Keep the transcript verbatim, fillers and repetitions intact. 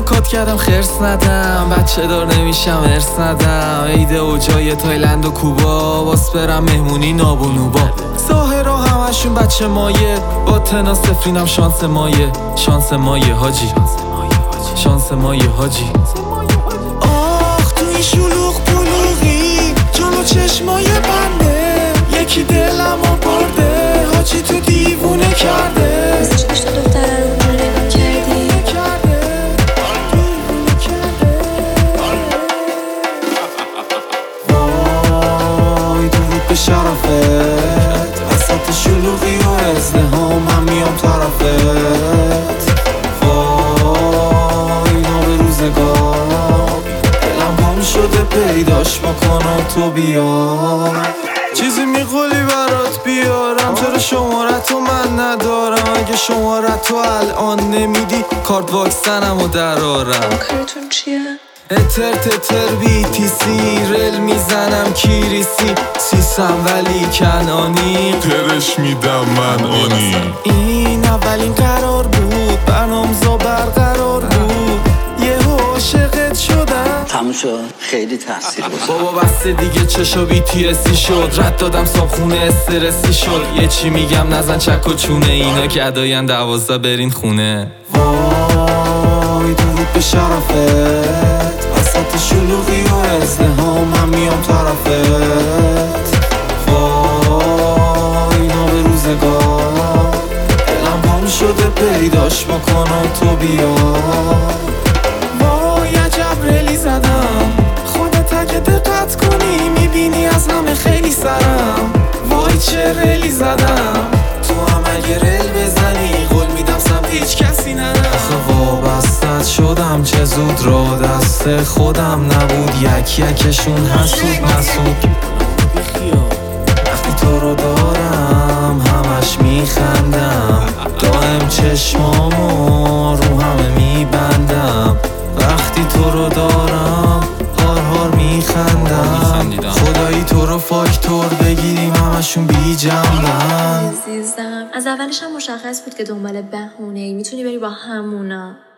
منو کات کردم خرس ندم، بچه دار نمیشم ارس ندم، عیده و جای تایلند و کوبا، باس برم مهمونی ناب و نوبا. ظاهرا همشون بچه مایه، با تنا سفرینم شانس مایه، شانس مایه حاجی، شانس مایه حاجی. آخ تو این شلوغ پلوغی جلو چشمای بنده، یکی دلمو برده حاجی تو دیوونه کرده. چشت دختره رو نگاه کردی وای درود به شرفت، وسط شلوغی و ازدهام من میام طرفت. وای ناب روزگار دلم گم شده پیداش بکن و تو بیا. چیزی میخولی برات بیارم، چرا شمارتو من ندارم؟ اگه شمارتو الان نمیدی کارت واکسنمو درارم. کارتون چیه؟ اتر تتر بی تی سی رل میزنم کیریسی، سیسم ولی کنانی ترش میدم من آنی. این اولین قرار بود برنامزا برقرار بود، یهو عاشقت شدم. تموم شد خیلی تاثیر بود بابا بسته دیگه چشا بی تی اسی شد، رد دادم صابخونه استرسی شد. یه چی میگم نزن چک و چونه، اینا که اداین دوازده برین خونه. وای درود به شرفت، وسط شلوغی و ازدهام من میام طرفت. وای ناب روزگار دلم گم شده پیداش بکن و تو بیا. وای عجب رلی زدم، خودت اگه دقت کنی میبینی از همه خیلی سرم. وای چه رلی زدم، تو هم اگه رل بزنی قول میدم سمت هیچ کسی نرم. آخه وابستت شدم چه زود، را دست خودم نبود، یک یکشون حسود مسود. وقتی تو رو دارم همش میخندم، دائم چشمامو رو همه میبندم. وقتی تو رو دارم هار هار میخندم، خدایی تو رو فاکتور بگیریم همشون بی جنبن. عزیزم از اولش هم مشخص بود که دنبال بهونه ای، میتونی بری با همونا.